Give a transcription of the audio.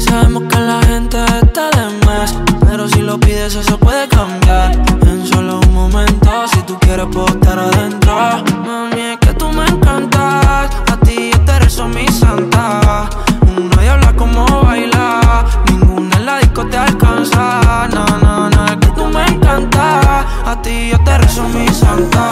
sabemos que la gente está de más, pero si lo pides eso puede cambiar en solo un momento. Si tú quieres puedo estar adentro. Mami, es que tú me encantas, a ti yo te rezo mi santa. Una diabla como baila, ninguna en la disco te alcanza. No, no, no, es que tú me encantas, a ti yo te rezo mi santa.